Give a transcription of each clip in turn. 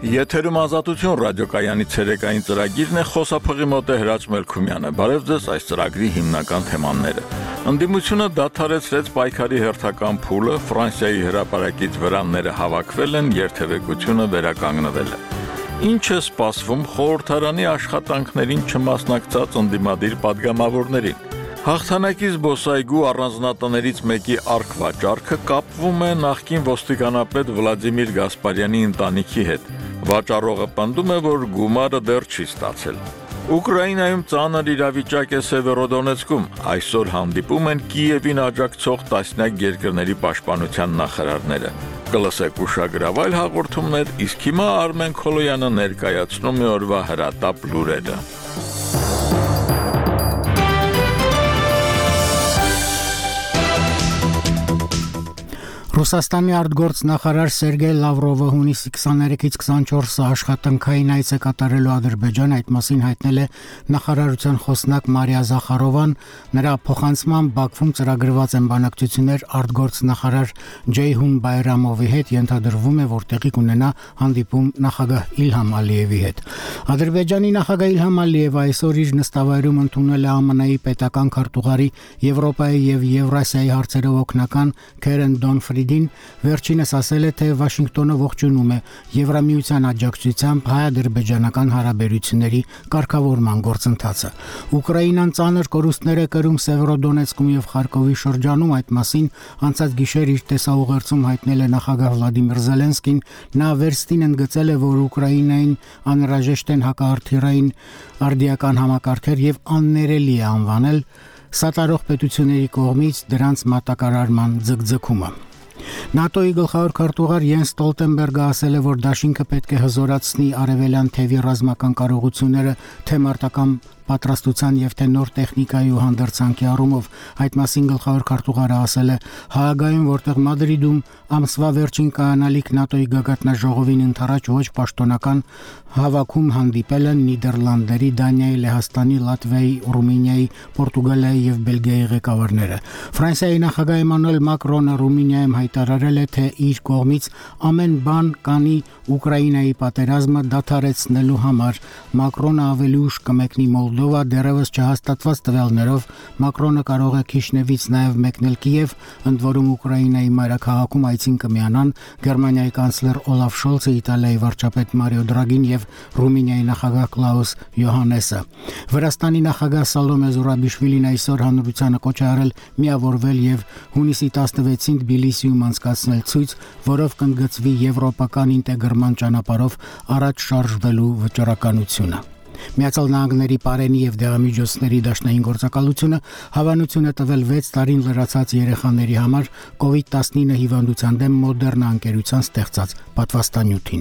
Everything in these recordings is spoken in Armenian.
Եթերում ազատություն ռադիոկայանի ցերեկային ծրագիրն է, խոսափողի մոտ է Հրաչ Մելքումյանը։ Բարև ձեզ, այս ծրագրի հիմնական թեմաները։ Ընդդիմությունը դադարեցրեց պայքարի հերթական փուլը, Ֆրանսիայի հրապարակից վրանները հավաքվել են, երթևեկությունը վերականգնվել է։ Ինչ է սպասվում խորհրդարանի աշխատանքներին չմասնակցած ընդդիմադիր պատգամավորներին։ Հաղթանակի զբոսայգու առանձնատներից մեկի արք-վաճառքը կապվում է նախկին ոստիկանապետ Վլադիմիր Գասպարյանի ընտանիքի հետ։ Վաճառողը պնդում է, որ գումարը դեռ չի ստացել։ Ուկրաինայում ծանր իրավիճակ է Սևերոդոնեցկում։ Այսօր հանդիպում են Կիևին աջակցող տասնյակ երկրների պաշտպանության նախարարները։ Կլսեք ուշագրավայր հաղորդումներ, իսկ հիմա Արմեն Քոլոյանը ներկայացնում է օրվա հրատապ լուրերը։ Ռուսաստանի արտգործնախարար Սերգեյ Լավրովը հունիսի 23-ից 24-ը աշխատանքային այց է կատարելու Ադրբեջան, այդ մասին հայտնել է նախարարության խոսնակ Մարիա Զախարովան, նրա փոխանցմամբ Բաքվում ծրագրված են բանակցություններ արտգործնախարար Ջեյհուն Բայրամովի հետ, ենթադրվում է, որ տեղի կունենա հանդիպում նախագահ Իլհամ Ալիևի հետ։ Ադրբեջանի նախագահ Իլհամ Ալիևը այսօր իր նստավայրում ընդունել է ԱՄՆ-ի պետական քարտուղարի Եվրոպայի եւ Եվրասիայի հարցերով օգնական Քերեն Դոնֆրիդին, վերջինս ասել է, թե Վաշինգտոնը ողջունում է Եվրամիության աջակցությամբ հայ-ադրբեջանական հարաբերությունների կարգավորման գործընթացը։ Ուկրաինան ծանր կորուստներ է կրում Սևերոդոնեցկում եւ Խարկովի շրջանում, այդ մասին անցած գիշեր իր տեսաուղերձում հայտնել է նախագահ Վլադիմիր Զելենսկին։ Նա վերստին ընդգծել է, որ Ուկրաինային անհրաժեշտ են հակահրթիռային արդիական համակարգեր եւ աններելի է անվանել սատարող պետությունների կողմից դրանց մատակարարման ձգձգումը։ ՆԱՏՕ-ի գլխավոր քարտուղար Յենս Ստոլտենբերգը ասել է, որ դաշինքը պետք է հզորացնի արևելյան թևի ռազմական կարողությունները թե մարտական պատրաստության եւ թե նոր տեխնիկայի ու հանդերձանքի առումով։ Այդ մասին գլխավոր քարտուղարը ասել է Հաագայում, որտեղ Մադրիդում ամսվա վերջին կայանալիք ՆԱՏՕ-ի գագաթնաժողովին ընթരാճ ոչ պաշտոնական հավաքում հանդիպել են Նիդերլանդների, Դանիայի, Լեհաստանի, Լատվիայի, Ռումինիայի, Պորտուգալիայի եւ Բելգիայի ղեկավարները։ Ֆրանսիայի նախագահ Էմանուել Մակրոնը Ռումինիայում հայտարարել է, թե իր կողմից ամեն բան կանի Ուկրաինայի պատերազմը դադարեցնելու համար։ Մակրոնը ավելի ուշ կմեկնի Մոլդովա, դեռևս չհաստատված տվյալներով Մակրոնը կարող է Քիշնևից նաև մեկնել Կիև, ընդ որում Ուկրաինայի մայրաքաղաքում այցին կմիանան Գերմանիայի կանցլեր Օլաֆ Շոլցը, Իտալիայի վարչապետ Մարիո Դրագին եւ Ռումինիայի նախագահ Կլաուս Յոհանեսը։ Վրաստանի նախագահ Սալոմե Զուրաբիշվիլին այսօր հանրությանը կոչ է արել միավորվել եւ հունիսի 16-ին Թբիլիսիում անցկացնել ցույց, որով կընդգծվի եվրոպական ինտեգրման ճանապարհով առաջ շարժվելու վճռականությունը։ Միացյալ Նահանգների պարենի եւ դեղամիջոցների դաշնային գործակալությունը հավանություն է տվել 6 տարին լրացած երեխաների համար COVID-19 հիվանդության դեմ Մոդեռնա ընկերության ստեղծած պատվաստանյութին։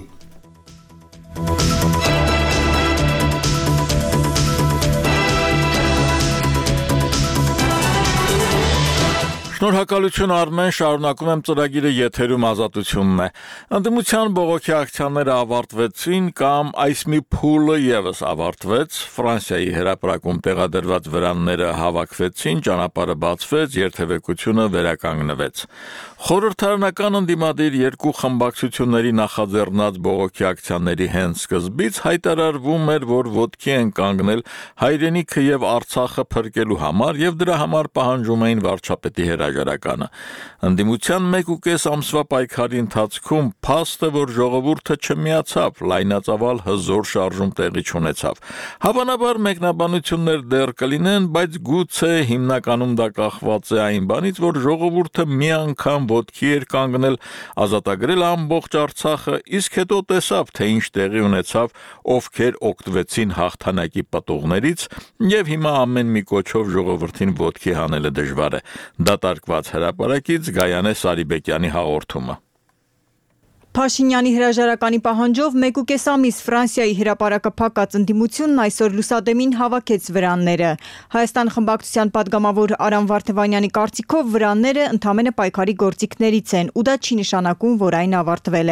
Շնորհակալություն Արմեն, շարունակում եմ ծրագիրը, եթերում ազատությունն է։ Ընդդիմության բողոքի ակցիաները ավարտվեցին կամ այս մի փուլը եւս ավարտվեց, Ֆրանսիայի հրապարակում տեղադրված վրանները հավաքվեցին, ճանապարհը բացվեց, երթևեկությունը վերականգնվեց։ Խորհրդարանական ընդդիմադիր երկու խմբակցությունների նախաձեռնած բողոքի ակցիաների հենց սկզբից հայտարարվում էր, որ ոտքի են կանգնել հայրենիքը եւ Արցախը փրկելու համար եւ դրա համար պահանջում էին վարչապետի հրաժարականը։ Ընդդիմության 1.5 ամսվա պայքարի ընթացքում փաստ է, որ ժողովուրդը չմիացավ, լայնածավալ հզոր շարժում տեղի չունեցավ։ Հավանաբար մեկնաբանություններ դեռ կլինեն, բայց գուցե հիմնականում դա կախված է այն բանից, որ ժողովուրդը մի անգամ ոտքի էր կանգնել, ազատագրել ամբողջ Արցախը, իսկ հետո տեսավ, թե ինչ տեղի ունեցավ, ովքեր օգտվեցին հաղթանակի պտուղներից, եւ հիմա ամեն մի կոչով ժողովրդին ոտքի հանելը դժվար է։ Դատարկված հրապարակից Գայանե Սարիբեկյանի հաղորդումը։ Փաշինյանի հրաժարականի պահանջով 1.5 ամիս Ֆրանսիայի հրապարակը փակած ընդդիմությունն այսօր լուսադեմին հավաքեց վրանները։ Հայաստան խմբակցության պատգամավոր Արամ Վարդևանյանի կարծիքով վրանները ընդամենը պայքարի գործիքներից են ու դա չի նշանակում, որ այն ավարտվել է։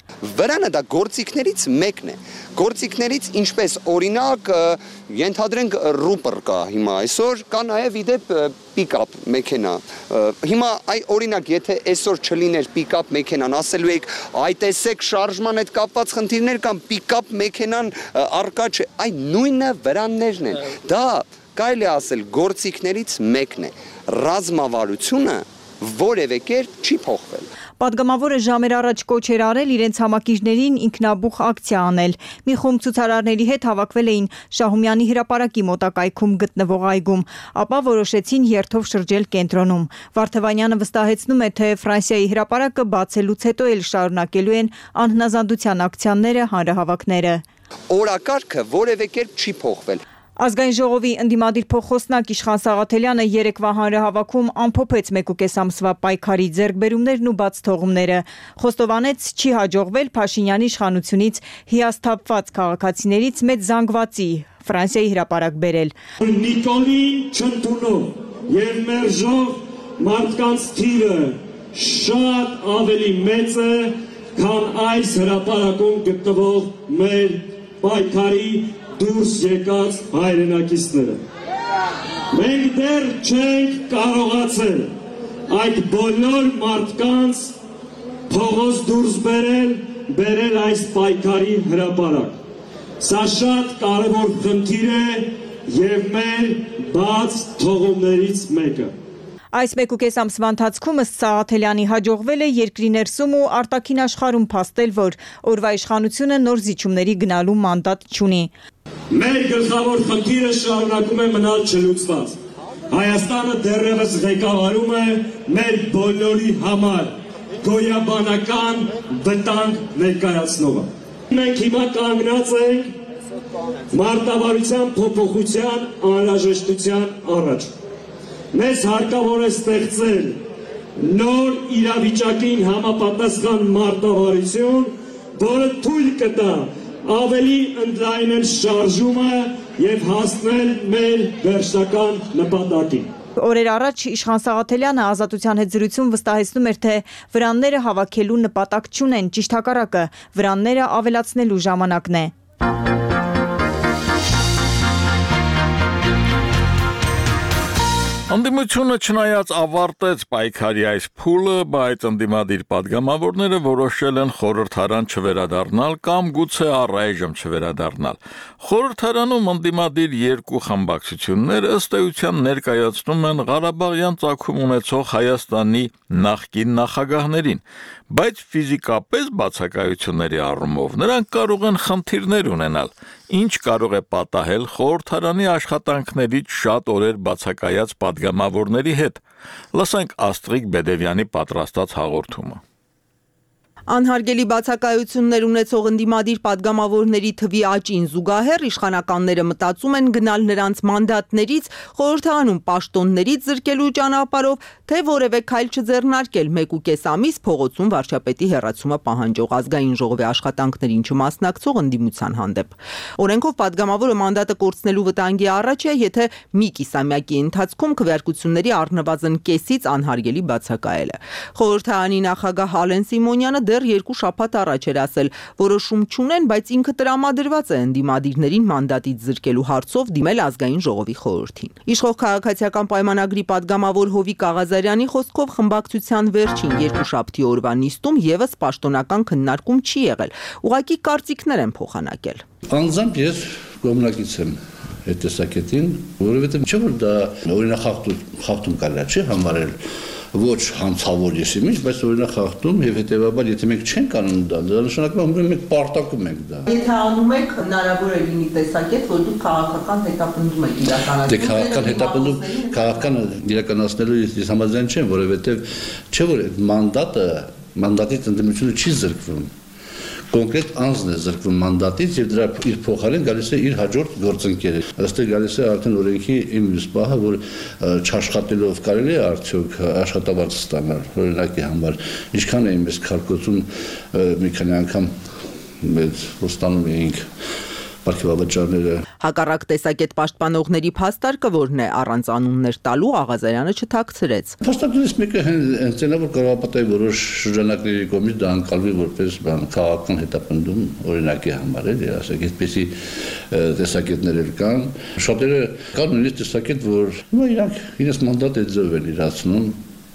Վրանը դա գործիքներից մեկն է։ Գործիքներից ինչպես օրինակ ենթադրենք ռուպր կա հիմա այսօր, կա նաև իդեպ պիկապ մեքենա։ Հիմա օրինակ եթե այսօր չլիներ պիկապ մեքենան, ասելու եք այ տեսեք շարժման հետ կապված խնդիրներ կամ պիկապ մեքենան առկա չէ, այ նույնը վրաններն են։ Դա կարելի է ասել գործիքներից մեկն է։ Ռազմավարությունը որևէ կերպ չի փոխվել։ Պատգամավորը ժամեր առաջ կոչ էր արել իրենց համակիրներին ինքնաբուխ ակցիա անել։ Մի խումբ ցուցարարների հետ հավաքվել էին Շահումյանի հրապարակի մոտակայքում գտնվող այգում, ապա որոշեցին երթով շրջել կենտրոնում։ Վարդևանյանը վստահեցնում է, թե Ֆրանսիայի հրապարակը բացելուց հետո էլ շարունակելու են անհնազանդության ակցիաները, հանրահավաքները։ Օրակարգը որևէ կերպ չի փոխվել։ Ազգային ժողովի ընդդիմադիր փոխխոսնակ Իշխան Սաղաթելյանը երեկվա հանրահավաքում ամփոփեց 1.5 ամսվա պայքարի ձեռքբերումներն ու բաց թողումները։ Խոստովանեց, չի հաջողվել Փաշինյանի իշխանությունից հիասթափված քաղաքացիներից մեծ զանգվածի Ֆրանսիայի հրապարակ բերել։ Նիկոլին չընդունող եւ մերժող մարդկանց թիվը շատ ավելի մեծ է, քան այս հրապարակում գտնվող մեր պայքարի դուրս եկած հայրենակիցները։ Մենք դեռ չենք կարողացել այդ բոլոր մարդկանց փողոց դուրս բերել այս պայքարի հրապարակ։ Սա շատ կարևոր խնդիր է եւ մեր բաց թողումներից մեկը։ Այս 1.5 ամսվա ընթացքում ըստ Սաղաթելյանի հաջողվել է երկրի ներսում ու արտաքին աշխարհում փաստել, որ օրվա իշխանությունը նոր զիջումների գնալու մանդատ չունի։ Մեր գլխավոր խնդիրը շարունակում է մնալ չլուծված։ Հայաստանը դեռևս ղեկավարում է մեր բոլորի համար գոյաբանական վտանգ ներկայացնողը։ Մենք հիմա կանգնած ենք մարտավարության փոփոխության անհրաժեշտության առաջ։ Մեզ հարկավոր է ստեղծել նոր իրավիճակին համապատասխան մարտավարություն, որը թույլ կտա ավելի ընդլայնել շարժումը եւ հասնել մեր վերջնական նպատակին։ Օրեր առաջ Իշխան Սաղաթելյանը Ազատության հետ զրույցում վստահեցնում էր, թե վրանները հավաքելու նպատակ չունեն, ճիշտ հակառակը, վրանները ավելացնելու ժամանակն է։ Ընդդիմությունը չնայած ավարտեց պայքարի այս փուլը, բայց ընդդիմադիր պատգամավորները որոշել են խորհրդարան չվերադառնալ կամ գուցե առայժմ չվերադառնալ։ Խորհրդարանում ընդդիմադիր երկու խմբակցություններ ըստ էության ներկայացնում են Ղարաբաղյան ծագում ունեցող Հայաստանի նախկին նախագահներին, բայց ֆիզիկապես բացակայությունների առումով նրանք կարող են խնդիրներ ունենալ, ինչ կարող է պատահել խորհրդարանի աշխատանքներից շատ օրեր բացակայած պատգամավորների հետ։ Լսենք Աստրիկ Բեդևյանի պատրաստած հաղորդումը։ Անհարգելի բացակայություններ ունեցող ընդդիմադիր պատգամավորների թվի աճին զուգահեռ իշխանականները մտածում են գնալ նրանց մանդատներից, խորհրդարանում պաշտոններից զրկելու ճանապարհով, թե որևէ քայլ չձեռնարկել 1.5 ամիս փողոցում վարչապետի հեռացումը պահանջող ազգային ժողովի աշխատանքներին չմասնակցող ընդդիմության հանդեպ։ Օրենքով պատգամավորը մանդատը կորցնելու վտանգի առաջ է, եթե մի կիսամյակի ընթացքում քվեարկությունների առնվազն կեսից անհարգելի բացակայել է։ Խորհրդարանի նախագահ Ալեն Սիմոնյանը դեռ 2 շաբաթ առաջ էր ասել, որոշում չունեն, բայց ինքը տրամադրված է ընդդիմադիրներին մանդատից զրկելու հարցով դիմել ազգային ժողովի խորհրդին։ Իշխող քաղաքացիական պայմանագրի падգամավոր Հովիկ Աղազարյանի խոսքով խմբակցության վերջին 2 շաբթի օրվա նիստում եւս պաշտոնական քննարկում չի եղել։ Ուղղակի կարծիքներ են փոխանակել։ Անձամբ ես կողմնակից եմ այդ տեսակետին, որովհետեւ չէ որ դա օրինախախտում կարելի է համարել ոչ հանցավոր եսիմից, բայց օրինախախտում եւ հետեւաբար եթե մենք չենք անում դա նշանակում է մենք պարտակում ենք դա։ Եթե անում եք, հնարավոր է լինի տեսակետ, որ դուք քաղաքական հետապնդում եք իրականացնում։ Դե քաղաքական հետապնդում, քաղաքական իրականացնելու ես համաձայն չեմ, որովհետեւ չէ որ մանդատից ընդդիմությունը չի զրկվում։ Կոնկրետ անձն է զրկվում մանդատից եւ դրա իր փոխարեն գալիս է իր հաջորդ գործընկերը։ Այստեղ գալիս է արդեն օրենքի իմ պահը, որ չաշխատելով կարելի է արդյոք աշխատավարձ ստանալ օրինակի համար։ Ինչքան է մեզ քարկոծում մի քանի անգամ մեծ ստանում էինք ապարքեվավճարները։ Հակառակ տեսակետ պաշտպանողների փաստարկը, որն է առանց անուններ տալու, Աղազարյանը չթաքցրեց։ Փաստարկներից մեկը հենց այն է, որ կարող է պատահի որոշ շրջանակների կողմից դա անցալվի որպես քաղաքական հետապնդում օրինակի համար, էլի, ասենք, այդպիսի տեսակետներ կան։ Շատերը կան նույնիսկ տեսակետ, որ իրանք իրենց մանդատը ձև են իրացնում,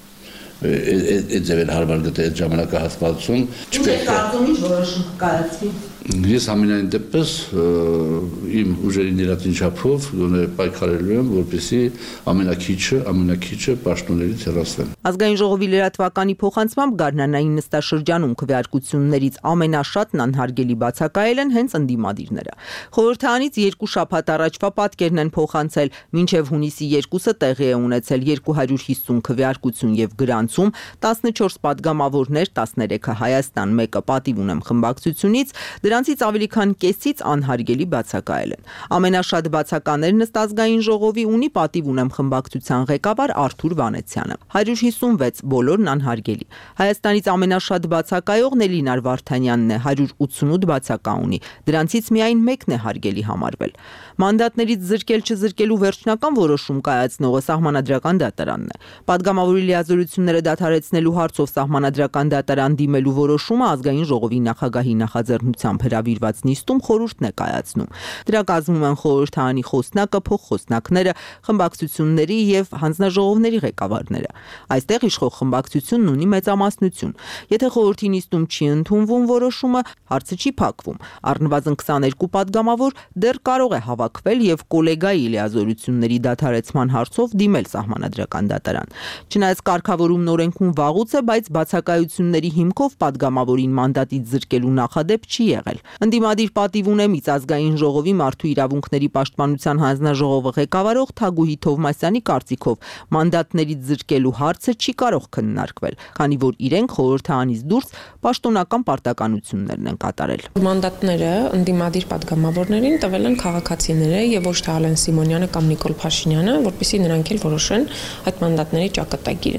այդ ձևել հարմար գտե այդ ժամանակահատվածում չպետք է կարծում ինչ որոշում կայացվի։ Ես ամենայն դեպս իմ ուժերի ներածին չափով պայքարելու եմ, որպեսզի ամենակիչը պաշտոններից հեռացվեն։ Ազգային ժողովի լրատվականի փոխանցմամբ Գարնանային նստաշրջանում քվեարկություններից ամենաշատն անհարգելի բացակայել են հենց ընդդիմադիրները։ Խորհրդարանից 2 շաբաթ առաջվա պատկերն են փոխանցել, մինչև հունիսի 2-ը տեղի է ունեցել 250 քվեարկություն եւ գրանցում, 14 падգամավորներ, 13-ը Հայաստան, 1-ը պատիվ ունեմ խմբակցությունից, դրանցից ավելի քան կեսից անհարգելի բացակայել են։ Ամենաշատ բացականերն ըստ ազգային ժողովի ունի պատիվ ունեմ խմբակցության ղեկավար Արթուր Վանեցյանը, 156, բոլորն անհարգելի։ Հայաստանից ամենաշատ բացակայողն Էլինար Վարդանյանն է, 188 բացակա ունի, դրանցից միայն 1-ն է հարգելի համարվել։ Մանդատներից զրկել-չզրկելու վերջնական որոշում կայացնողը Սահմանադրական դատարանն է։ Պատգամավորի լիազորությունները դադարեցնելու հարցով Սահմանադրական դատարան դիմելու որոշումը ազգային ժողովի նախագահի նախաձեռնությամբ հրավիրված նիստում խորհուրդն է կայացնում։ Դրա կազմում են խորհրդարանի խոսնակը, փոխխոսնակները, խմբակցությունների եւ հանձնաժողովների ղեկավարները։ Այստեղ իշխող խմբակցությունն ունի մեծամասնություն։ Եթե խորհրդի նիստում չի ընդունվում որոշումը, հարցը չի փակվում։ Առնվազն 22 падգամավոր դեռ կարող է հավաքվել եւ կոլեգայի լիազորությունների դադարեցման հարցով դիմել Սահմանադրական դատարան։ Չնայած կարգավորումն օրենքում վաղուց է, բայց բացակայությունների հիմքով падգամավորին մանդատից զրկելու նախադեպ չի եղել։ Ընդդիմադիր պատիվ ունեմից ազգային ժողովի մարդու իրավունքների պաշտպանության հանձնաժողովը ղեկավարող Թագուհի Թովմասյանի կարծիքով մանդատներից զրկելու հարցը չի կարող քննարկվել, քանի որ իրենք խորհրդարանից դուրս պաշտոնական պարտականություններն են կատարել։ Մանդատները ընդդիմադիր падգամավորներին տվել են քաղաքացիները եւ ոչ թե Ալեն Սիմոնյանը կամ Նիկոլ Փաշինյանը, որպեսզի նրանք էլ որոշեն այդ մանդատների ճակատագիրը։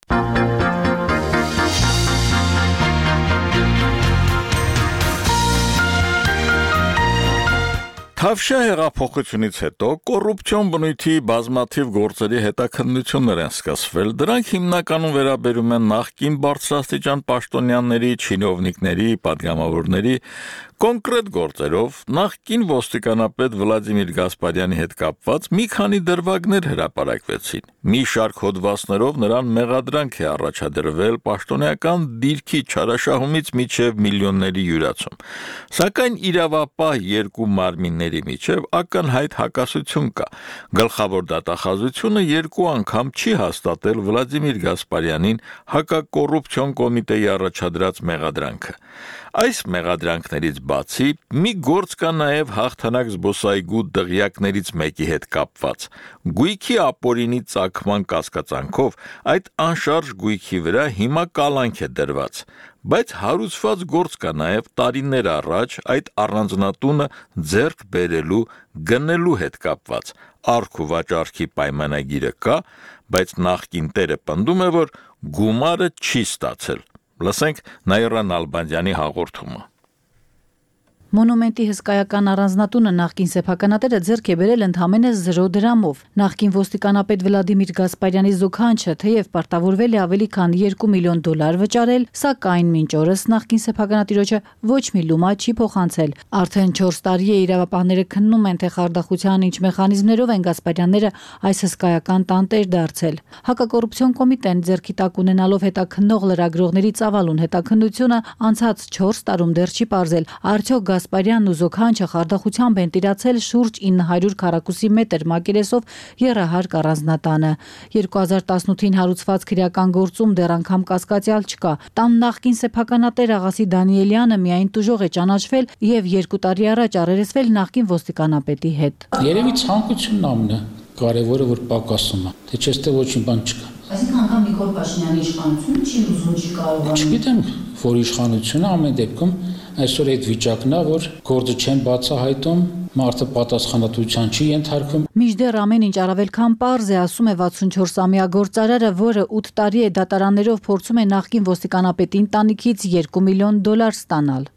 Թավշյա հեղափոխությունից հետո կոռուպցիոն բնույթի բազմաթիվ գործերի հետաքննություններ են սկսվել։ Դրանք հիմնականում վերաբերում են նախկին բարձրաստիճան պաշտոնյաների, չինովնիկների, падգամավորների կոնկրետ գործերով նախկին ոստիկանապետ Վլադիմիր Գասպարյանի հետ կապված մի քանի դրվագներ հրապարակվեցին։ Մի շարք հոդվածներով նրան մեղադրանք է առաջադրվել պաշտոնեական դիրքի չարաշահումից մինչև միլիոնների յուրացում։ Սակայն իրավապահ երկու մարմինների միջև ակնհայտ հակասություն կա։ Գլխավոր դատախազությունը 2 անգամ չի հաստատել Վլադիմիր Գասպարյանին հակակոռուպցիոն կոմիտեի առաջադրած մեղադրանքը։ Այս մեղադրանքներից բացի մի գործ կա նաև հաղթանակ զբոսայգու դղյակներից մեկի հետ կապված։ Գույքի ապօրինի ծագման կասկածանքով այդ անշարժ գույքի վրա հիմա կալանք է դրված, բայց հարուցված գործ կա նաև տարիներ առաջ այդ առանձնատունը ձեռք բերելու, գնելու հետ կապված։ Արք ու վաճառքի պայմանագիրը կա, բայց նախկին տերը պնդում է, որ գումարը չի ստացել։ Լսենք Նաիրա Նալբանդյանի հաղորդումը։ Մոնումենտի հսկայական առանձնատունը նախկին սեփականատերը ձեռք է բերել ընդամենը 0 դրամով։ Նախկին ոստիկանապետ Վլադիմիր Գասպարյանի զուգանչը թեև պարտավորվել է ավելի քան $2 միլիոն վճարել, սակայն մինչ օրս նախկին սեփականատիրոջը ոչ մի լումա չի փոխանցել։ Արդեն 4 տարի է իրավապահները քննում են, թե խարդախության ինչ մեխանիզմներով են Գասպարյանները այս հսկայական տանտեր դարձել։ Հակակոռուպցիոն կոմիտեն ձեռքի տակ ունենալով հետաքննող լրագրողների ծավալուն հետաքննությունը անցած 4 տարում դեռ չի պարզել, արդյոք Գասպարյանն ու զոքանչը խարդախությամբ են տիրացել շուրջ 900 քառակուսի մետր մակերեսով եռահարկ առանձնատանը։ 2018-ին հարուցված քրեական գործում դեռ անգամ կասկածյալ չկա։ Տան նախկին սեփականատեր Աղասի Դանիելյանը միայն տուժող է ճանաչվել եւ 2 տարի առաջ առերեսվել նախկին ոստիկանապետի հետ։ Երևի ցանկությունն ամն է, կարևորը որ պակասում է, թե չէ ստե ոչինչ բան չկա։ Այսինքն անգամ Նիկոլ Փաշինյանի իշխանությունը չի ուզում, չի կարողանում։ Չգիտեմ, որ իշխանությունը ամեն դեպքում այսօր այդ վիճակն է, որ գործը չեն բացահայտում, մարդը պատասխանատվության չի ենթարկվում։ Մինչդեռ ամեն ինչ առավել քան պարզ է, ասում է 64-ամյա գործարարը, որը 8 տարի է դատարաններով փորձում է նախկին ոստիկանապետի ընտանիքից $2 միլիոն ստանալ։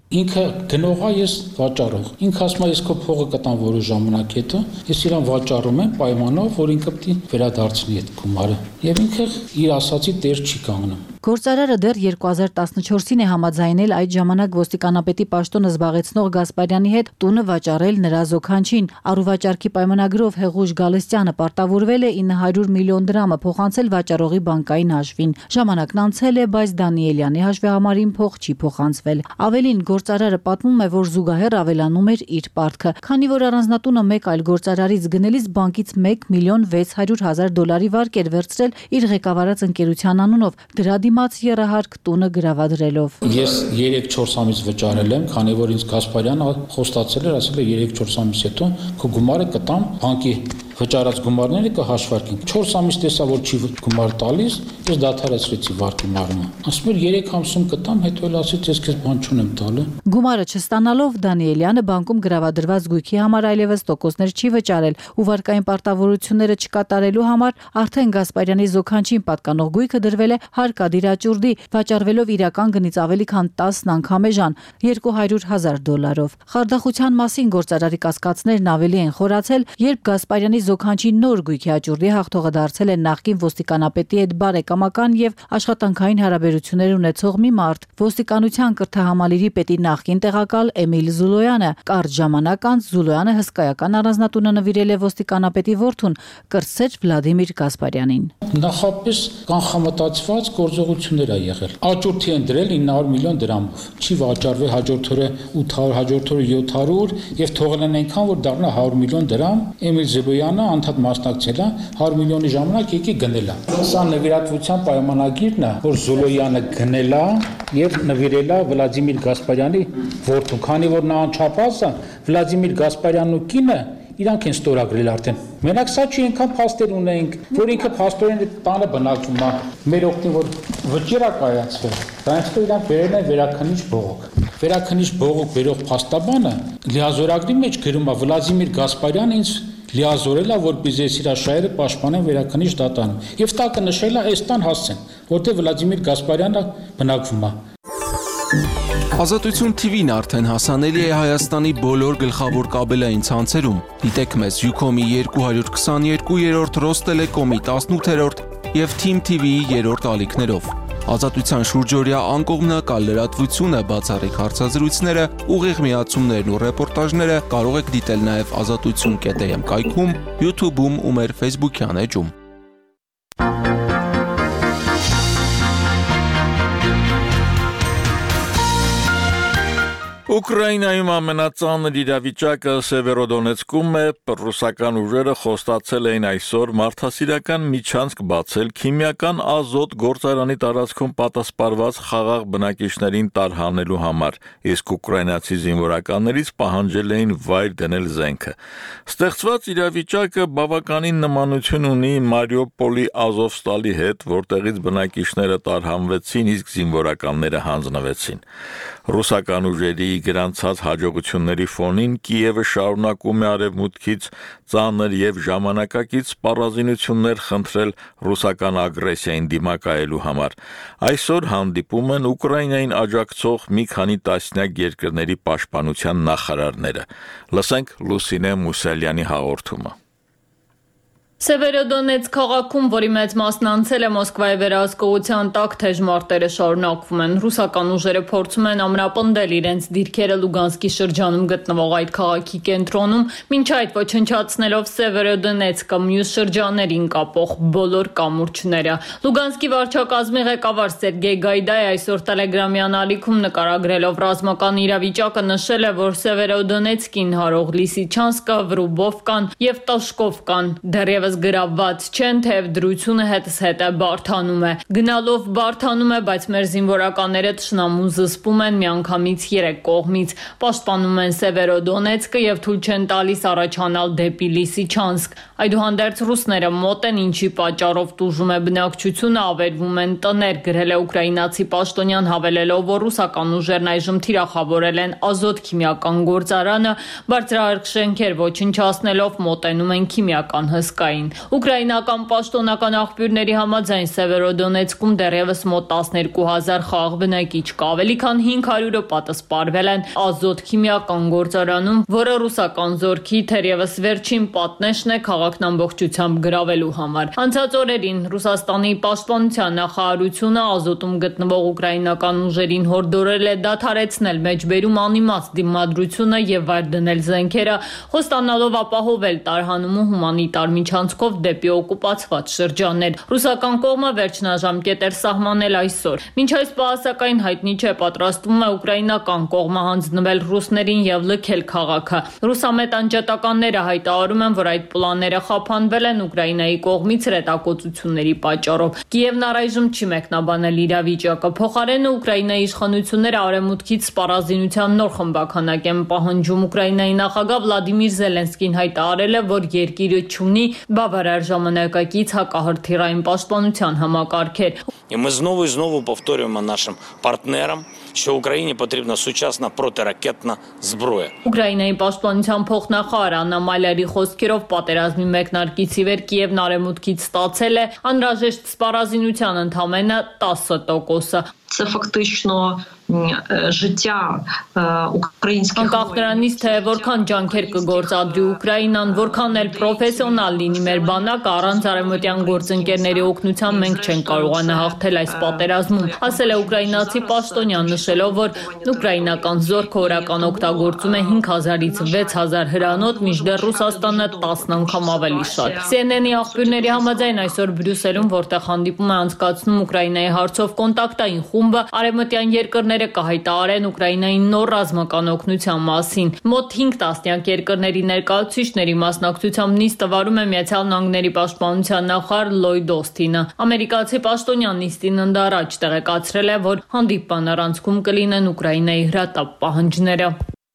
Ինքը գնողա, ես վաճառող։ Ինքը ասում է, ես քո փողը կտամ որոշ ժամանակ հետո, ես իրան վաճառում եմ պայմանով, որ ինքը պետք է վերադարձնի այդ գումարը։ Եվ ինքը իր ասացի տեր չի կանգնում։ Գործարարը դեռ 2014-ին է համաձայնել այդ ժամանակ ոստիկանապետի պաշտոնը զբաղեցնող Գասպարյանի հետ տունը վաճառել նրա զոքանչին։ Առուվաճառքի պայմանագրով Հեղուշ Գալստյանը պարտավորվել է 900 միլիոն դրամը փոխանցել վաճառողի բանկային հաշվին։ Ժամանակն անցել է, բայց Դանիելյանի հաշվեհամարին փող չի փոխանցվել։ Ավելին, գործարարը պատմում է, որ զուգահեռ ավելանում էր իր պարտքը, քանի որ առանձնատունը մեկ այլ գործարարից գնելիս բանկից 1 միլիոն 600 հազար դոլարի վարկ էր վերցրել իր ղեկավարած ընկերության անունով, դրա դիմաց եռահարկ տունը գրավադրելով։ Ես 3-4 ամիս վճարել եմ, քանի որ ինձ Գասպարյանը խոստացել էր, ասել է 3-4 ամիս հետո քո գումարը կտամ բանկի վճարած գումարները կհաշվարկենք։ 4 ամիս տեսա, որ չի գումար տալիս, ես դադարեցրեցի վարկի մարումը։ Ասում էր 3 ամսում կտամ, հետո էլ ասեց ես քեզ բան չունեմ տալու։ Գումարը չստանալով Դանիելյանը բանկում գրավադրված գույքի համար այլևս տոկոսներ չի վճարել ու վարկային պարտավորությունները չկատարելու համար արդեն Գասպարյանի զոքանչին պատկանող գույքը դրվել է հարկադիր աճուրդի, վաճառվելով իրական գնից ավելի քան 10 անգամ էժան, 200,000 դոլարով։ Խարդախության մասին գործարարի կասկածներն ավելի են խորացել, երբ Գասպարյանի զոքանչի նոր գույքի աճուրդի հաղթողը դարձել է նախկին ոստիկանապետի հետ բարեկամական եւ աշխատանքային հարաբերություններ ունեցող մի մարդ։ Ոստիկանության կրթահամալիրի պետի նախկին տեղակալ Էմիլ Զուլոյանը, կարճ ժամանակ անց Զուլոյանը հսկայական առանձնատունը նվիրել է ոստիկանապետի որդուն կրտսեր Վլադիմիր Գասպարյանին։ Նախապես կանխամտածված գործողություններ ա եղել։ Աճուրդի են դրել 900 միլիոն դրամով։ Չի վաճառվել հաջորդ օրը 800, հաջորդ օրը 700 եւ թողել են այնքան, որ դառնա 100 միլիոն դրամ։ Էմիլ Զուլոյանը անդադ մասնակցել է 100 միլիոնի ժամանակ եկի գնել է։ Սա նվիրատվության պայմանագիրն է, որ Զուլոյանը գնել է եւ նվիրել է Վլադիմիր Գասպարյանի որդուն, քանի որ նա անչափահաս է, Վլադիմիր Գասպարյանն ու կինը իրանք են ստորագրել արդեն։ Մենակ սա չի այնքան փաստեր ունենք, որ ինքը փաստորեն տանը բնակվում է։ Մեր օգտին որ վճիռ է կայացվել, դրանից իրանք վերել են վերաքննիչ բողոք։ Վերաքննիչ բողոք վերող փաստաբանը լիազորագրի մեջ գրում է Վլադիմիր Գասպարյանը ինձ լիազորել է, որպեսզի ես իր շահերը պաշտպանեմ վերաքննիչ դատարանում։ Եվ տակը նշել է Էստան հասցեն, որտեղ Վլադիմիր Գասպարյանը բնակվում է։ Ազատություն TV-ն արդեն հասանելի է Հայաստանի բոլոր գլխավոր կաբելային ցանցերում։ Դիտեք մեզ Ucom-ի 222-րդ, Ռոստելեկոմի 18-րդ եւ Team TV-ի 3-րդ ալիքներով։ Ազատության շուրջօրյա անկողմնակալ լրատվությունը, բացառիկ հարցազրույցները, ուղիղ միացումներն ու ռեպորտաժները կարող եք դիտել նաև azatutsun.am կայքում, YouTube-ում ու մեր Facebook-յան էջում։ Ուկրաինայում ամենածանր իրավիճակը Սևերոդոնեցկում է, ռուսական ուժերը խոստացել էին այսօր մարդասիրական միջանցք բացել քիմիական ազոտ գործարանի տարածքում պատասպարված խաղաղ բնակիչներին տարհանելու համար, իսկ ուկրաինացի զինվորականներից պահանջել էին վայր դնել զենքը։ Ստեղծված իրավիճակը բավականին նմանություն ունի Մարիուպոլի Ազովստալի հետ, որտեղից բնակիչները տարհանվեցին, իսկ զինվորականները հանձնվեցին։ Ռուսական ուժերի գրանցած հաջողությունների ֆոնին Կիևը շարունակում է արևմուտքից ծանր եւ ժամանակակից սպառազինություններ խնդրել ռուսական ագրեսիային դիմակայելու համար։ Այսօր հանդիպում են Ուկրաինային աջակցող մի քանի տասնյակ երկրների պաշտպանության նախարարները։ Լսենք Լուսինե Մուսալյանի հաղորդումը։ Սևերոդոնեցկ քաղաքում, որի մեծ մասն անցել է Մոսկվայի վերահսկողության տակ, թեժ մարտերը շարունակվում են։ Ռուսական ուժերը փորձում են ամրապնդել իրենց դիրքերը Լուգանսկի շրջանում գտնվող այդ քաղաքի կենտրոնում, մինչ այդ ոչնչացնելով Սևերոդոնեցկը մյուս շրջաններին կապող բոլոր կամուրջները։ Լուգանսկի վարչակազմի ղեկավար Սերգեյ Գայդայի այսօր Տելեգրամյան ալիքում նկարագրելով ռազմական իրավիճակը նշել է, որ Սևերոդոնեցկին հարող Լիսիչանսկը, Վրուբովկան եւ Տաշկովկան դեռևս գրավված չեն, թեև դրությունը հետզհետե բարդանում է։ Գնալով բարդանում է, բայց մեր զինվորականները թշնամուն զսպում են միանգամից 3 կողմից, պաշտպանում են Սևերոդոնեցկը եւ թույլ չեն տալիս առաջանալ դեպի Լիսիչանսկ։ Այդուհանդերձ ռուսները մոտ են, ինչի պատճառով տուժում է բնակչությունը, ավերվում են տներ, գրել է ուկրաինացի պաշտոնյան, հավելելով, որ ռուսական ուժերն այժմ թիրախավորել են ազոտ քիմիական գործարանը, բարձրահարկ շենքեր ոչնչացնելով մոտենում են քիմիական հսկային Կային։ Ուկրաինական պաշտոնական աղբյուրների համաձայն Սևերոդոնեցկում դեռևս մոտ 12,000 խաղաղ բնակիչ կա, ավելի քան 500-ը պատասպարվել են Ազոտ քիմիական գործարանում, որը ռուսական զորքի թերևս վերջին պատնեշն է քաղաքն ամբողջությամբ գրավելու համար։ Անցած օրերին Ռուսաստանի պաշտպանության նախարարությունը Ազոտում գտնվող ուկրաինական ուժերին հորդորել է դադարեցնել մեջբերում անիմաստ դիմադրությունը եւ վայր դնել զենքերը, խոստանալով ապահովել տարհանումը հումանիտար միջանցքով դեպի օկուպացված շրջաններ։ Ռուսական կողմը վերջնաժամկետ էր սահմանել այսօր։ Մինչ այս պահը սակայն հայտնի չէ պատրաստվում է ուկրաինական կողմը հանձնվել ռուսներին եւ լքել քաղաքը։ Ռուսամետ անջատականները հայտարարում են, որ այդ պլանները խափանվել են Ուկրաինայի կողմից հրետակոծությունների պատճառով։ Կիևն առայժմ չի մեկնաբանել իրավիճակը։ Փոխարենը Ուկրաինայի իշխանությունները արևմուտքից սպառազինության նոր խմբաքանակ են պահանջում։ Ուկրաինայի նախագահ Վլադիմիր Զելենսկին հայտարարել է, որ երկիրը չունի բավարար ժամանակակից հակահրթիռային պաշտպանության համակարգեր։ І ми знову і знову повторюємо нашим партнерам, що Україні потрібна сучасна протиракетна зброя. Ուկրաինայի պաշտպանության փոխնախարար Աննա Մալյարի խոսքերով պատերազմի մեկնարկից ի վեր Կիևն արևմուտքից ստացել է անհրաժեշտ սպառազինության ընդամենը 10%. Це фактично життя українських Անկախ նրանից, թե որքան ջանքեր կգործադրի Ուկրաինան, որքան էլ պրոֆեսիոնալ լինի մեր բանակը, առանց արևմտյան գործընկերների օգնության մենք չենք կարողանա հաղթել այս պատերազմում, ասել է ուկրաինացի պաշտոնյան, նշելով, որ ուկրաինական զորքը օրական օգտագործում է 5000-ից 6000 հրանոթ, մինչդեռ Ռուսաստանը 10 անգամ ավելի շատ։ CNN-ի աղբյուրների համաձայն այսօր Բրյուսելում, որտեղ հանդիպում է անցկացնում Ուկրաինայի հարցով կոնտակտային խումբը, արևմտյան երկրները կհայտարարեն Ուկրաինայի նոր ռազմական օգնության մասին։ Մոտ 5 տասնյակ երկրների ներկայացուցիչների մասնակցությամբ նիստը վարում է Միացյալ Նահանգների պաշտպանության նախարար Լոյդ Օսթինը։ Ամերիկացի պաշտոնյան նիստին ընդառաջ տեղեկացրել է, որ հանդիպման առանցքում կլինեն Ուկրաինայի հրատապ պահանջները։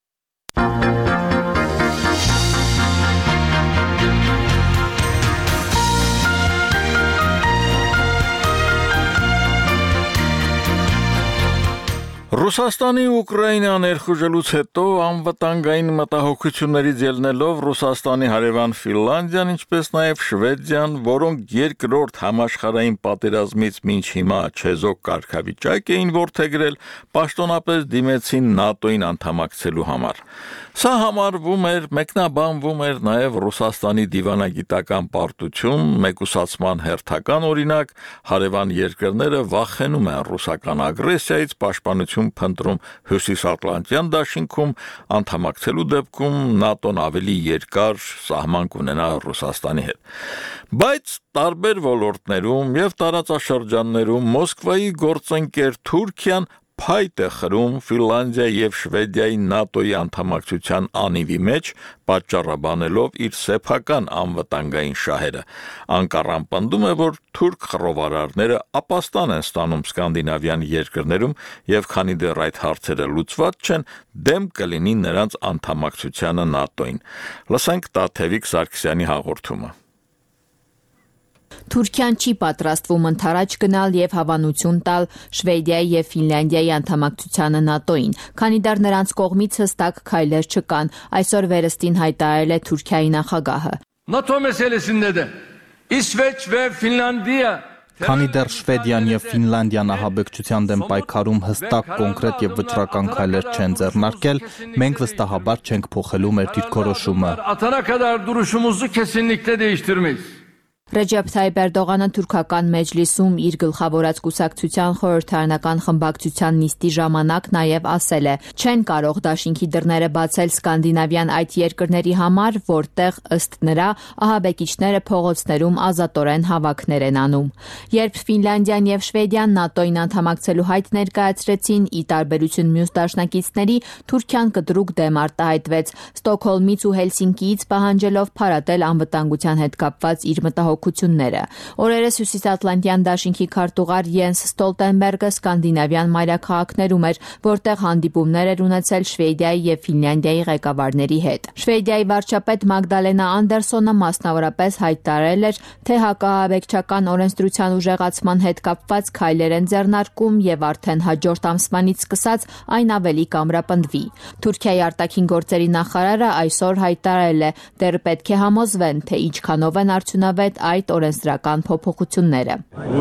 Ռուսաստանի Ուկրաինա ներխուժելուց հետո անվտանգային մտահոգություններից ելնելով Ռուսաստանի հարևան Ֆինլանդիան, ինչպես նաև Շվեդիան, որոնք երկրորդ համաշխարհային պատերազմից մինչ հիմա չեզոք կարգավիճակ էին որդեգրել, պաշտոնապես դիմեցին ՆԱՏՕ-ին անդամակցելու համար։ Սա մեկնաբանվում էր նաև Ռուսաստանի դիվանագիտական պարտություն, մեկուսացման հերթական օրինակ, հարևան երկրները վախենում են ռուսական ագրեսիայից, պաշտպանություն փնտրում Հյուսիսատլանտյան դաշինքում, անդամակցելու դեպքում ՆԱՏՕ-ն ավելի երկար սահման կունենա Ռուսաստանի հետ։ Բայց տարբեր ոլորտներում եւ տարածաշրջաններում Մոսկվայի գործընկեր Թուրքիան փայտ է խրում Ֆինլանդիայի եւ Շվեդիայի ՆԱՏՕ-ի անդամակցության անիվի մեջ, պատճառաբանելով իր սեփական անվտանգային շահերը։ Անկարան պնդում է, որ թուրք խռովարարները ապաստան են ստանում սկանդինավյան երկրներում եւ քանի դեռ այդ հարցերը լուծված չեն, դեմ կլինի նրանց անդամակցությանը ՆԱՏՕ-ին։ Լսենք Տաթևիկ Սարգսյանի հաղորդումը։ Թուրքիան չի պատրաստվում ընդառաջ գնալ եւ հավանություն տալ Շվեդիայի եւ Ֆինլանդիայի անդամակցությանը ՆԱՏՕ-ին, քանի դեռ նրանց կողմից հստակ քայլեր չկան, այսօր վերստին հայտարարել է Թուրքիայի նախագահը։ ՆԱՏՕ մեսելեսinde de İsveç ve Finlandiya Քանի դեռ Շվեդիան եւ Ֆինլանդիան ահաբեկչության դեմ պայքարում հստակ, կոնկրետ եւ վճռական քայլեր չեն ձեռնարկել, մենք վստահաբար չենք փոխելու մեր դիրքորոշումը։ Atana kadar duruşumuzu kesinlikle değiştirmeyiz. Ռեջեփ Թայիպ Էրդողանը թուրքական մեջլիսում իր գլխավորած կուսակցության խորհրդարանական խմբակցության նիստի ժամանակ նաև ասել է. չեն կարող դաշինքի դռները բացել սկանդինավյան այդ երկրների համար, որտեղ ըստ նրա ահաբեկիչները փողոցներում ազատորեն հավաքներ են անում։ Երբ Ֆինլանդիան եւ Շվեդիան ՆԱՏՕ-ին անդամակցելու հայտ ներկայացրեցին, ի տարբերություն մյուս դաշնակիցների, Թուրքիան կտրուկ դեմ արտահայտվեց, Ստոկհոլմից ու Հելսինկիից պահանջելով փարատել անվտանգության հետ կապված իր մտահոգությունները փոփոխությունները։ Օրերս Հյուսիսատլանտյան դաշինքի քարտուղար Յենս Ստոլտենբերգը սկանդինավյան մայրաքաղաքներում էր, որտեղ հանդիպումներ էր ունեցել Շվեդիայի եւ Ֆինլանդիայի ղեկավարների հետ։ Շվեդիայի վարչապետ Մագդալենա Անդերսոնը մասնավորապես հայտարարել էր, թե հակահաբեկչական օրենսդրության ուժեղացման հետ կապված քայլեր են ձեռնարկում եւ արդեն հաջորդ ամսվանից սկսած այն ավելի կամրապնդվի։ Թուրքիայի արտաքին գործերի նախարարը այսօր հայտարարել է, դեռ պետք է համոզվեն, թե ինչքանով են արդյունավետ այդ օրենսդրական փոփոխությունները։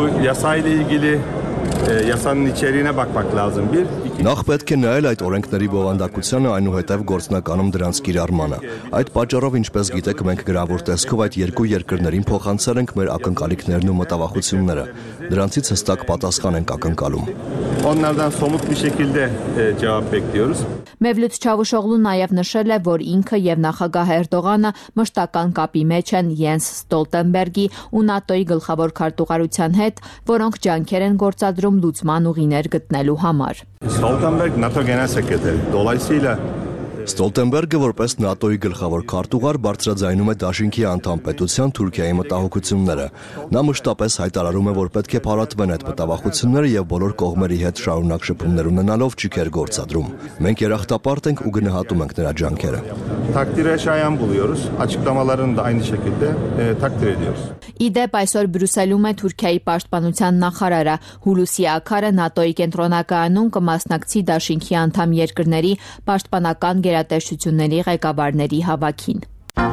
Yasanın içeriğine bakmak lazım. Նախ պետք է նայել այդ օրենքների բովանդակությանը, այնուհետև գործնականում դրանց կիրառմանը։ Այդ պատճառով, ինչպես գիտեք, մենք գրավոր տեսքով այդ երկու երկրներին փոխանցել ենք մեր ակնկալիքներն ու մտավախությունները։ Դրանցից հստակ պատասխան ենք ակնկալում։ Onlardan somut bir şekilde cevap bekliyoruz. Mevlut Çavuşoğlu նաև նշել է, որ ինքը եւ նախագահ Էրդողանը մշտական կապի մեջ են Յենս Ստոլտենբերգի ու ՆԱՏՕ-ի գլխավոր քարտուղարության հետ, որոնք ջանքեր են գործադրում լուծման ուղիներ գտնելու համար։ Stoltenberg NATO Genel Sekreteri. Dolayısıyla Ստոլտենբերգը որպես ՆԱՏՕ-ի գլխավոր քարտուղար բարձրաձայնում է դաշինքի անդամ պետության Թուրքիայի մտահոգությունները։ Նա մշտապես հայտարարում է, որ պետք է փարատվեն այդ մտահոգությունները եւ բոլոր կողմերի հետ շարունակ շփումներ ունենալով ճիգեր գործադրում։ Մենք երախտապարտ ենք ու գնահատում ենք նրա ջանքերը։ Takdire şayan buluyoruz. Açıklamalarını da aynı şekilde takdir ediyoruz. Իդեպ այսօր Բրյուսելում է Թուրքիայի պաշտպանության նախարարը Հուլուսի Աքարը ՆԱՏՕ-ի կենտրոնակայանում կմասնակցի դաշինքի անդամ երկրների պաշտպանական գերատեսչությունների ղեկավարների հավաքին։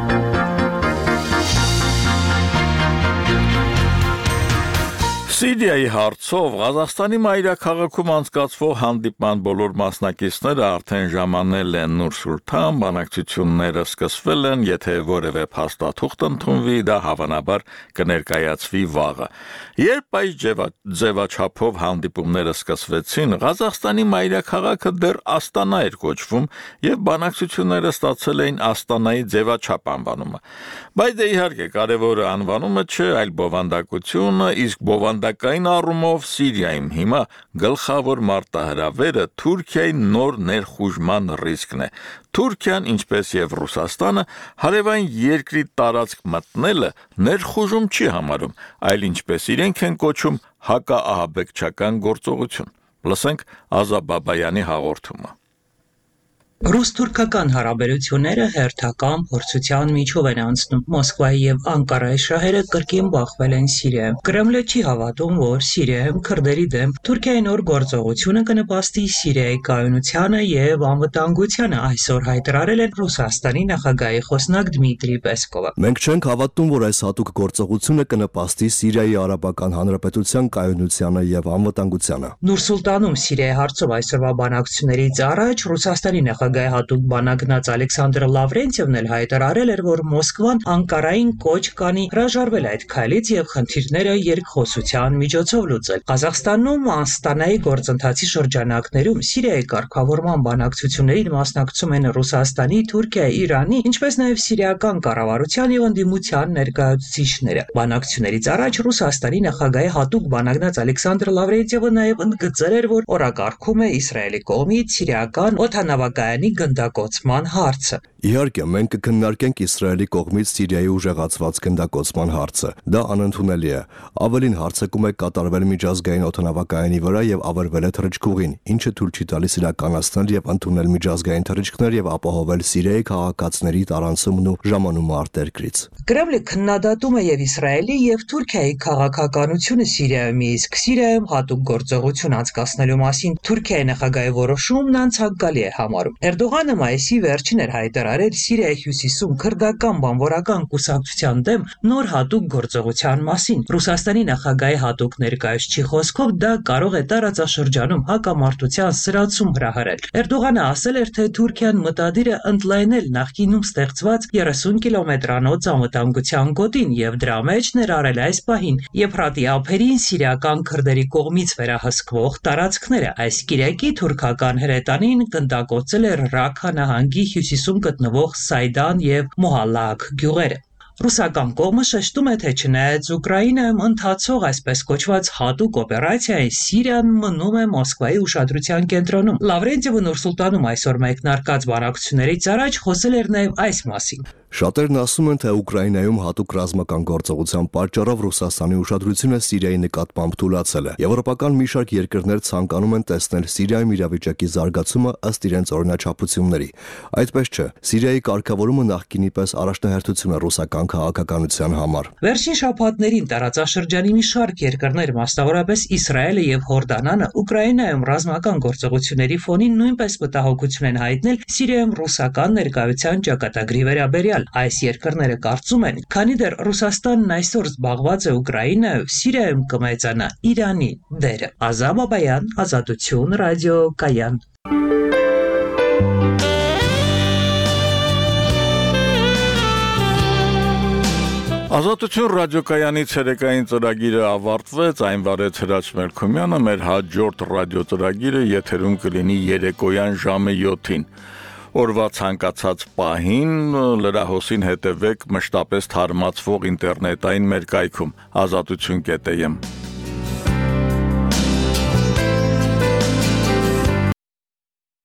Սիրիայի հարցով Ղազախստանի մայրաքաղաքում անցկացվող հանդիպման բոլոր մասնակիցները արդեն ժամանել են Նուր-Սուլթան, բանակցությունները սկսվել են, եթե որևէ փաստաթուղթ ընդունվի, դա հավանաբար կներկայացվի վաղը։ Երբ այս ձևաչափով հանդիպումները սկսվեցին, Ղազախստանի մայրաքաղաքը դեռ Աստանա էր կոչվում եւ բանակցությունները ստացել էին Աստանայի ձևաչափ անվանումը։ Բայց իհարկե կարևորը անվանումը չէ, այլ բովանդակությունը, իսկ բովանդակային առումով Սիրիայում հիմա գլխավոր մարտահրավերը Թուրքիայի նոր ներխուժման ռիսկն է։ Թուրքիան, ինչպես եւ Ռուսաստանը, հարևան երկրի տարածք մտնելը ներխուժում չի համարում, այլ ինչպես իրենք են կոչում հակաահաբեկչական գործողություն։ Լսենք Ազա Բաբայանի հաղորդումը։ Ռուս-թուրքական հարաբերությունները հերթական փորձության միջով են անցնում։ Մոսկվայի եւ Անկարայի շահերը կրկին բախվել են Սիրիայում։ Կրեմլը չի հավատում, որ Սիրիայում քրդերի դեմ Թուրքիայի նոր գործողությունը կնպաստի Սիրիայի կայունությանը եւ անվտանգությանը, այսօր հայտարարել են Ռուսաստանի նախագահի խոսնակ Դմիտրի Պեսկովը։ Մենք չենք հավատում, որ այս հատուկ գործողությունը կնպաստի Սիրիայի Արաբական Հանրապետության կայունությանը եւ անվտանգությանը։ Նուր-Սուլտանում Սիրիայի հարցով այսօրվա բանակցություններից առաջ Ռուսաստանի նախագահի հատուկ բանագնաց Ալեքսանդր Լավրենտիևն էլ հայտարարել էր, որ Մոսկվան Անկարային կոչ կանի հրաժարվել այդ քայլից եւ խնդիրները երկխոսության միջոցով լուծել։ Ղազախստանում Աստանայի գործընթացի շրջանակներում Սիրիայի կարգավորման բանակցություններին մասնակցում են Ռուսաստանի, Թուրքիայի, Իրանի, ինչպես նաեւ սիրիական կառավարության եւ ընդդիմության ներկայացուցիչները։ Բանակցություններից առաջ Ռուսաստանի նախագահի հատուկ բանագնաց Ալեքսանդր Լավրենտիևը նաեւ ընդգծել էր, որ օրակարգում է Իսրայելի կողմից սիրիական օդանավակայանի գնդակոծման հարցը։ Իհարկե, մենք կքննարկենք Իսրայելի կողմից Սիրիայի ուժեղացված գնդակոծման հարցը։ Դա անընդունելի է։ Ավելին հարձակում է կատարվել միջազգային օդանավակայանի վրա եւ ավերվել է թռիչքուղին, ինչը թույլ չի տալիս իրականացնել եւ ընդունել միջազգային թռիչքներ եւ ապահովել Սիրիայի քաղաքացիների տարանցումն ու ժամանումը արտերկրից։ Կրեմլը քննադատում է եւ Իսրայելի եւ Թուրքիայի քաղաքականությունը Սիրիայում, իսկ Սիրիայում հատուկ գործողություն անցկացնելու մասին Թուրքիայի նախագահի որոշումն անցանկալի է համարում։ Էրդողանը մայիսի վերջին էր հայտարարել Սիրիայի հյուսիսում քրդական բանվորական կուսակցության դեմ նոր հատուկ գործողության մասին։ Ռուսաստանի նախագահի հատուկ ներկայացուցիչի խոսքով դա կարող է տարածաշրջանում հակամարտության սրացում հրահրել։ Էրդողանը ասել էր, թե Թուրքիան մտադիր է ընդլայնել նախկինում ստեղծված 30 կիլոմետրանոց անվտանգության գոտին եւ դրա մեջ ներառել այս պահին Եփրատի ափերին սիրիական քրդերի կողմից վերահսկվող տարածքները։ Այս կիրակի թուրքական հրետանին գնդակոծել էր Ռաքա նահանգի հյուսիսում գտնվող Սայդան եւ Մոհալակ գյուղերը։ Ռուսական կողմը շեշտում է, թե չնայած Ուկրաինայում ընթացող այսպես կոչված հատուկ օպերացիային Սիրիան մնում է Մոսկվայի ուշադրության կենտրոնում։ Լավրենտիևը Նուր-Սուլտանում այսօր մեկնարկած բանակցություններից առաջ խոսել էր նաև այս մասին։ Շատերն ասում են, թե Ուկրաինայում հատուկ ռազմական գործողության պատճառով Ռուսաստանի ուշադրությունը Սիրիայի նկատմամբ թուլացել է։ Եվրոպական մի շարք երկրներ ցանկանում են տեսնել Սիրիայում իրավիճակի զարգացումը ըստ իրենց օրինաչափությունների։ Այդպես չէ, Սիրիայի կարգավորումը նախկինի պես առաջնահերթություն է ռուսական քաղաքականության համար։ Վերջին շաբաթներին տարածաշրջանի մի շարք երկրներ, մասնավորապես Իսրայելը եւ Հորդանանը, Ուկրաինայում ռազմական գործողությունների ֆոնին նույնպես մտահոգություն են հայտնել Սիրիայում ռուսական ներկայության ճակատագրի վերաբերյալ։ Այս երկրները կարծում են, քանի դեռ Ռուսաստանն այսօր զբաղված է Ուկրաինայով, Սիրիայում կմեծանա Իրանի դերը։ Ազամ Աբայան, Ազատություն, ռադիո Կայան։ Ազատություն ռադիոկայանի ցերեկային ծրագիրը ավարտվեց, այն վարեց Հրաչ Մելքումյանը, մեր հաջորդ ռադիո ծրագիրը եթերում կլինի երեկոյան ժամը 7-ին։ Օրվա ցանկացած պահին լրահոսին հետևեք մշտապես թարմացվող ինտերնետային մեր կայքում azatutun.am